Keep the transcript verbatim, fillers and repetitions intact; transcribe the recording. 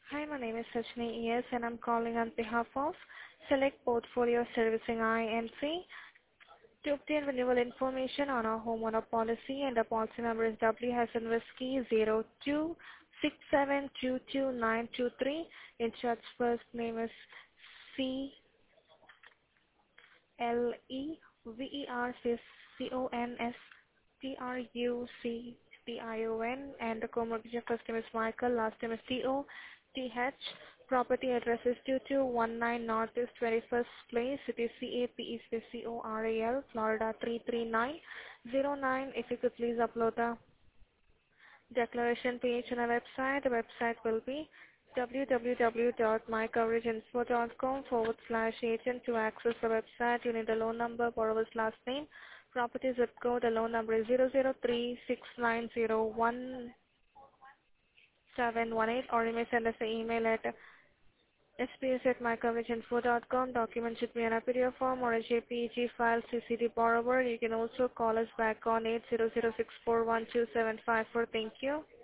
Hi, my name is Sajni E S and I'm calling on behalf of Select Portfolio Servicing I N C to obtain renewal information on our homeowner policy, and the policy number is W hyphen whiskey zero two six seven two two nine two three. Insured's first name is C L E V E R C O N S P R U C T I O N, and the co-mortgagor first name is Michael, last name is T O T H. Property address is two two one nine Northeast twenty-first Place, City C A P E space C O R A L, Florida three three nine zero nine. If you could please upload the declaration page on our website. The website will be www.mycoverageinfo.com forward slash agent. To access the website, you need the loan number, borrower's last name, property zip code. The loan number is zero zero three six nine zero one seven one eight, or you may send us an email at S P S at mycoverageinfo dot com. Document should be an A P D F form or a J P E G file, C C D borrower. You can also call us back on eight zero zero six four one two seven five four. Thank you.